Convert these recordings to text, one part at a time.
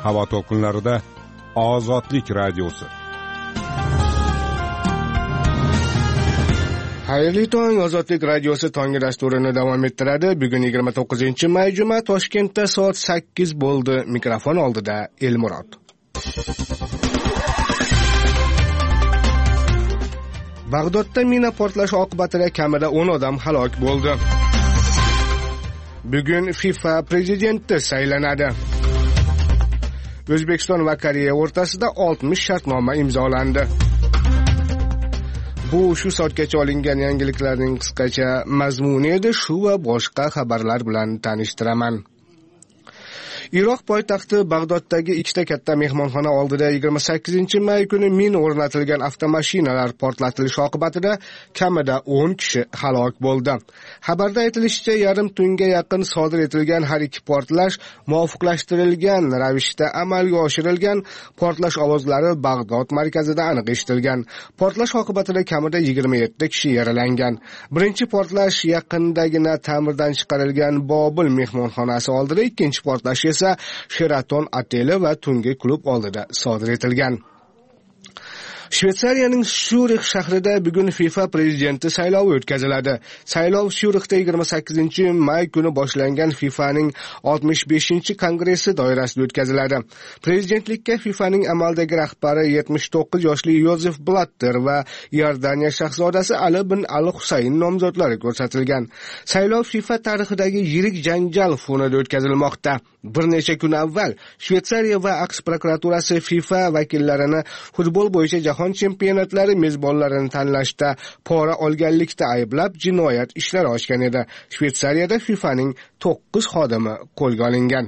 havo to'lqinlarida Ozodlik radiosi. Xayrli tong, Ozodlik radiosi tongi dasturini davom ettiradi. Bugun 29-may juma, Toshkentda soat 8 bo'ldi. Mikrofon oldida Elmurod. Bag'dodda mina portlashi oqibatida kamida 10 odam halok bo'ldi. Bugun FIFA prezidenti saylanadi. O'zbekiston va Koreya o'rtasida 60 shartnoma imzolandi. Bu shu soatgacha olingan yangiliklarning qisqacha mazmuni edi. Shu va boshqa xabarlar bilan tanishtiraman. Iroq poytaxti Bag'doddagi ikkita katta mehmonxona oldida 28-may kuni min o'rnatilgan avtomashinalar portlatilishi oqibatida kamida 10 kishi halok bo'ldi. Xabarda aytilishicha, yarim tunga yaqin sodir etilgan har ikki portlash muvofiqlashtirilgan ravishda amalga oshirilgan. Portlash ovozlari Bag'dod markazida aniq eshitilgan. Portlash oqibatida kamida 27 kishi yaralangan. Birinchi portlash yaqindagina ta'mirdan chiqarilgan Bobil mehmonxonasi oldida, ikkinchi portlash esa Sheraton oteli va tungi klub oldida sodir etilgan. Shveysariyaning Syurix shahrida bugun FIFA prezidenti saylovi o'tkaziladi. Saylov Syurixda 28-may kuni boshlangan FIFAning 65-kongressi doirasida o'tkaziladi. Prezidentlikka FIFAning amaldagi rahbari 79 yoshli Yozef Blatter va Iordaniya shahzodasi Ali bin Al-Husayn nomzodlari ko'rsatilgan. Saylov FIFA tarixidagi yirik janjal fonida o'tkazilmoqda. Bir necha kun avval Shveysariya va AQSh prokuraturasi FIFA vakillarini futbol bo'yicha jahon chempionatlari mezbonlarini tanlashda pora olganlikda ayblab jinoyat ishlari ochgan edi. Shveysariyada FIFAning 9 xodimi qo'lga olingan.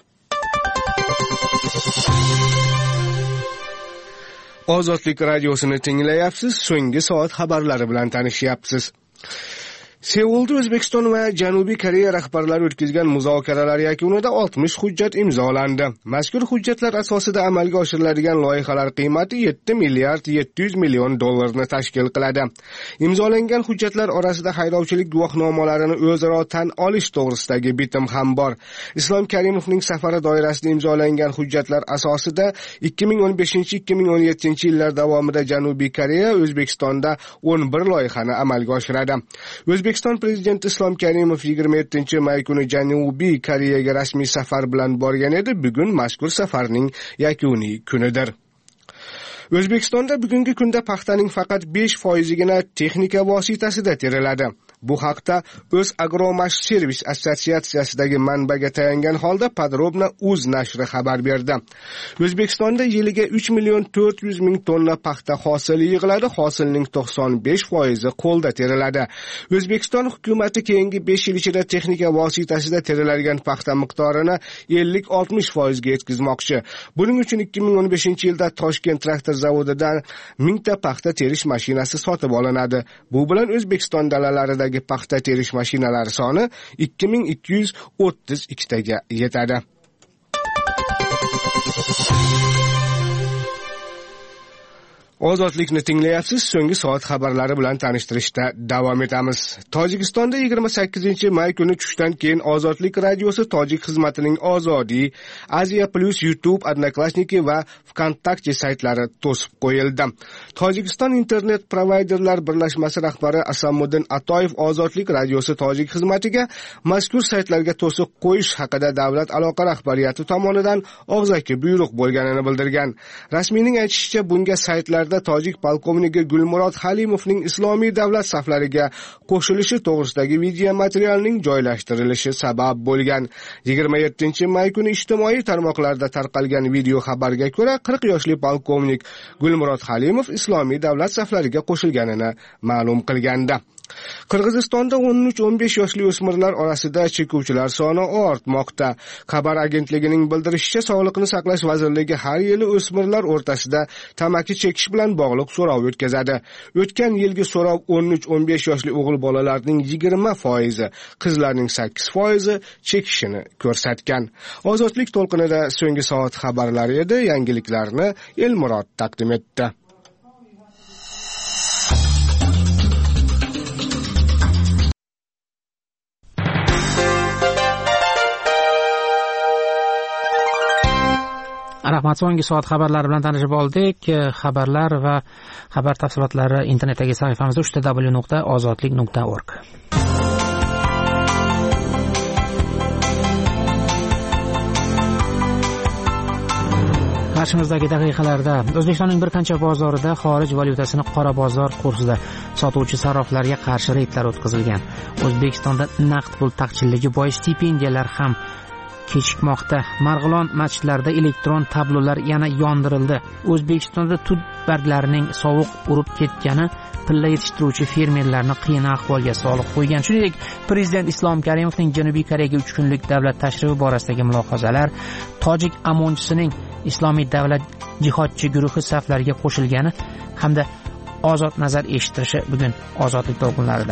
Ozodlik radiosini tinglayapsiz. So'nggi soat xabarlari bilan tanishyapsiz. Seulda O'zbekiston va Janubiy Koreya rahbarlari o'tkazgan muzokaralar yakunida 60 hujjat imzolandi. Mazkur hujjatlar asosida amalga oshiriladigan loyihalar qiymati 7 milliard 700 million dollarni tashkil qiladi. Imzolangan hujjatlar orasida haydovchilik guvohnomalarini o'zaro tan olish to'g'risidagi bitim ham bor. Islom Karimovning safari doirasida imzolangan hujjatlar asosida 2015-2017 yillar davomida Janubiy Koreya O'zbekistonda 11 loyihani amalga oshiradi. O'zbekiston prezidenti Islom Karimov 27-may kuni Janubiy Koreyaga rasmiy safar bilan borgan edi. Bugun mazkur safarning yakuniy kunidir. O'zbekistonda bugungi kunda paxtaning faqat 5%gina texnika vositasida teriladi. Bu haqda O'z Agromash Servis assotsiatsiyasidagi manbaga tayangan holda Podrobna Uz nashri xabar berdi. O'zbekistonda yiliga 3.400.000 tonna paxta hosili yig'iladi. Hosilning 95% qo'lda teriladi. O'zbekiston hukumatı keyingi 5 yil ichida texnika vositasida teriladigan paxta miqdorini 50-60% ga yetkazmoqchi. Buning uchun 2015-yilda Toshkent traktor zavodidan 1000 ta paxta terish mashinasi sotib olinadi. Bu bilan O'zbekiston dalalarida paxta terish mashinalari soni 2232 taga yetadi. Ozodlikni tinglayapsiz. So'nggi soat xabarlari bilan tanishtirishda davom etamiz. Tojikistonda 28-may kuni tushdan keyin Ozodlik radiosi tojik xizmatining Ozodiy, Asia Plus, YouTube, Odnoklassniki va Vkontakte saytlari to'sib qo'yildi. Tojikiston internet provayderlar birlashmasi rahbari Asamuddin Atoyev Ozodlik radiosi tojik xizmatiga mazkur saytlarga to'siq qo'yish haqida davlat aloqa rahbariyati tomonidan og'zaki buyruq bo'lganini bildirgan. Rasmiyning aytishicha, bunga saytlar tojik polkovniki Gulmurod Halimovning Islomiy davlat saflariga qo'shilishi to'g'risidagi video materialning joylashtirilishi sabab bo'lgan. 27-may kuni ijtimoiy tarmoqlarda tarqalgan video xabarga ko'ra 40 yoshli polkovnik Gulmurod Halimov Islomiy davlat saflariga qo'shilganini ma'lum qilgandi. Qirg'izistonda 13-15 yoshli o'smirlar orasida chekuvchilar soni ortmoqda. Xabar agentligining bildirishicha, Sog'liqni saqlash vazirligi har yili o'smirlar o'rtasida tamaki chekish bilan bog'liq so'rov o'tkazadi. O'tgan yilgi so'rov 13-15 yoshli o'g'il bolalarning 20%, qizlarning 8% chekishini ko'rsatgan. Ozodlik to'lqinida so'nggi soat xabarlari edi. Yangiliklarni Elmurod taqdim etdi. Rahmat, so'nggi soat xabarlari bilan tanishib oldik. Xabarlar va xabar tafsilotlari internetdagi sahifamizda www.ozodlik.org. Qarshimizdagi daqiqalarda O'zbekistonning bir qancha bozorida xorij valyutasini qora bozor kursida sotuvchi sarroflarga qarshi reydlar o'tkazilgan. O'zbekistonda naqd pul taqchilligi bois stipendiyalar ham kechikmoqda. Marg'ilon masjidlarida elektron tablolar yana yondirildi. O'zbekistonda tut barglarining sovuq urib ketgani pilla yetishtiruvchi fermerlarni qiyin ahvolga solib qo'ygan. Shuningdek, Prezident Islom Karimovning Janubiy Koreyaga 3 kunlik davlat tashrifi borasidagi mulohazalar, tojik amonchisining Islomiy davlat jihodchi guruhi saflariga qo'shilgani hamda ozod nazar eshitilishi bugun ozodlik to'lqinlarida.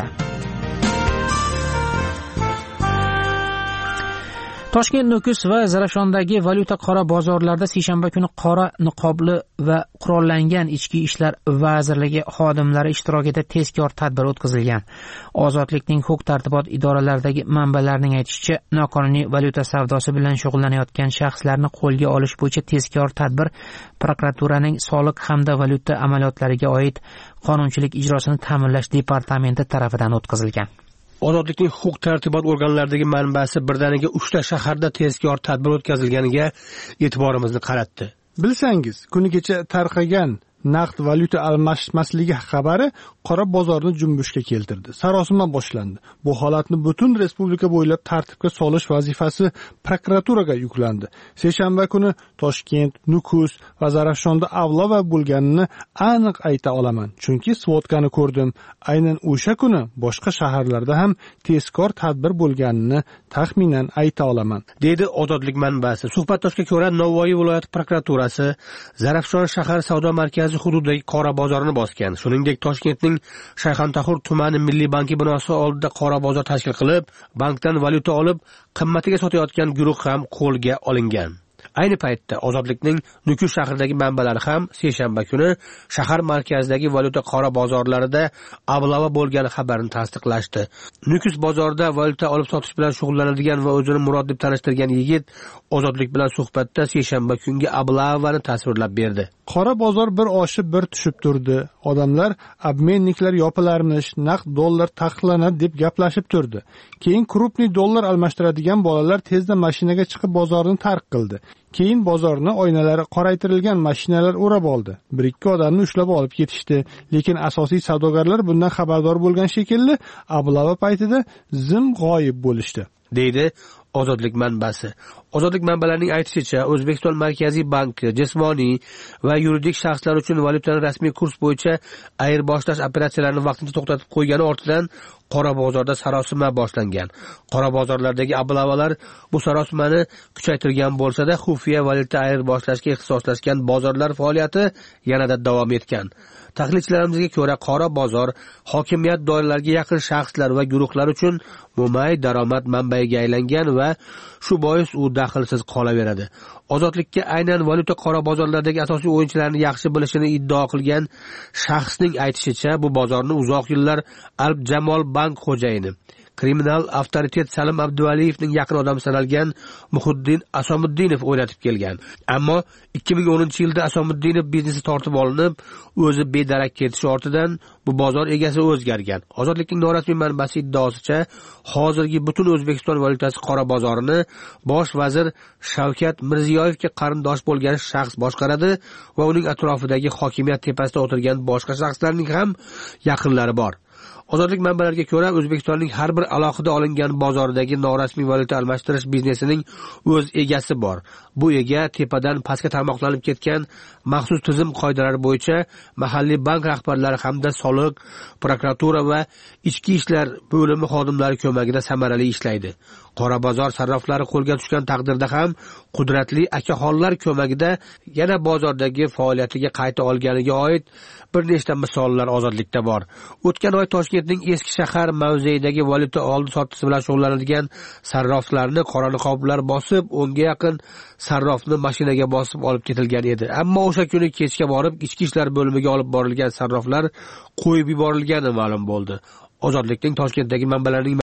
Toshkent, Nukus va Zarafshondagi valyuta qora bozorlarda seshanba kuni qora niqobli va qurollangan Ichki ishlar vazirligi xodimlari ishtirokida tezkor tadbir o'tkazilgan. Ozodlikning huquq-tartibot idoralaridagi manbalarning aytishicha, noqonuniy valyuta savdosi bilan shug'ullanayotgan shaxslarni qo'lga olish bo'yicha tezkor tadbir prokuraturaning soliq hamda valyuta amaliyotlariga oid qonunchilik ijrosini ta'minlash departamenti tomonidan o'tkazilgan. Ozodlikning huquq-tartibot organlaridagi manbasi birdaniga 3 ta shaharda tezkor tadbir o'tkazilganiga e'tiborimizni qaratdi. Bilsangiz, kuni kecha tarqagan naqd valyuta almashmasligi xabari qora bozorni junbushga keltirdi. Sarosima boshlandi. Bu holatni butun respublika bo'ylab tartibga solish vazifasi prokuraturaga yuklandi. Seshanba kuni Toshkent, Nukus va Zarafshonda avlova bo'lganini aniq ayta olaman, chunki svotkani ko'rdim. Aynan o'sha kuni boshqa shaharlarda ham tezkor tadbir bo'lganini taxminan ayta olaman, dedi Ozodlik manbasi. Suhbatdoshga ko'ra, Navoiy viloyati prokuraturasi Zarafshon shahar savdo markazi hududidagi qora bozorini bosgan. Shuningdek, Toshkentning Shayxontohur tumani Milliy banki binosi oldida qora bozor tashkil qilib, bankdan valyuta olib, qimmatiga sotayotgan guruh ham qo'lga olingan. Ayni paytda Ozodlikning Nukus shahridagi manbalari ham seshanba kuni shahar markazidagi valyuta qora bozorlarida avlava bo'lgan xabarni tasdiqlashdi. Nukus bozorida valyuta olib sotish bilan shug'ullanadigan va o'zini Murod deb tanishtirgan yigit Ozodlik bilan suhbatda seshanba kungi avlavani tasvirlab berdi. Qora bozor bir oshib bir tushib turdi. Odamlar obmenniklar yopilarmish, naqd dollar taqiqlanadi deb gaplashib turdi. Keyin krupniy dollar almashtiradigan bolalar tezda mashinaga chiqib bozorni tark qildi. Keyin bozorni oynalari qoraytirilgan mashinalar o'rab oldi. 1-2 odamni ushlab olib ketishdi, lekin asosiy savdogarlar bundan xabardor bo'lgan shekilli, ablava paytida zim g'oyib bo'lishdi, deydi Ozodlik manbasi. Ozodlik manbalarining aytishicha, O'zbekiston Markaziy banki jismoniy va yuridik shaxslar uchun valyutani rasmiy kurs bo'yicha ayirboshlash operatsiyalarini vaqtincha to'xtatib qo'ygani ortidan qora bozorda sarosima boshlangan. Qora bozorlardagi ablavalar bu sarosimani kuchaytirgan bo'lsa-da, xufiya valyuta ayirboshlashga ixtisoslashgan bozorlar faoliyati yanada davom etgan. Tahlilchilarimizga ko'ra, qora bozor hokimiyat doiralariga yaqin shaxslar va guruhlar uchun mo'may daromad manbaiga aylangan va shu bois u daxlsiz qolaveradi. Ozodlikka aynan valyuta qora bozorlardagi asosiy o'yinchilarni yaxshi bilishini iddao qilgan shaxsning aytishicha, bu bozorni uzoq yillar Alp Jamol bank xo'jayini, kriminal avtoritet Salim Abduvaliyevning yaqin odami sanalgan Muhiddin Asomuddinov o'ynatib kelgan. Ammo 2010-yilda Asomuddinov biznesi tortib olinib, o'zi bedarak ketishi ortidan bu bozor egasi o'zgargan. Ozodlikning norasmiy manbasi iddaosicha, hozirgi butun O'zbekiston valyutasi qora bozorini bosh vazir Shavkat Mirziyoyevga qarindosh bo'lgan shaxs boshqaradi va uning atrofidagi hokimiyat tepasida o'tirgan boshqa shaxslarning ham yaqinlari bor. Ozodlik manbalariga ko'ra, O'zbekistonning har bir alohida olingan bozoridagi norasmiy valyuta almashtirish biznesining o'z egasi bor. Bu ega tepadan pastga tarmoqlanib ketgan maxsus tizim qoidalari bo'yicha mahalliy bank rahbarlari hamda soliq, prokuratura va ichki ishlar bo'limi xodimlari ko'magida samarali ishlaydi. Qora bozor sarroflari qo'lga tushgan taqdirda ham qudratli akaxonlar ko'magida yana bozordagi faoliyatiga qayta olganiga oid bir nechta misollar Ozodlikda bor. O'tgan oy Toshkentning eski shahar mavzeidagi valyuta oldi-sotdi bilan shug'ullanadigan sarroflarni qora niqoblar bosib, 10 ga yaqin sarrofni mashinaga bosib olib ketilgan edi. Ammo o'sha kuni kechga borib ichki ishlar bo'limiga olib borilgan sarroflar qo'yib yuborilgani ma'lum bo'ldi. Ozodlikning Toshkentdagi manbalarining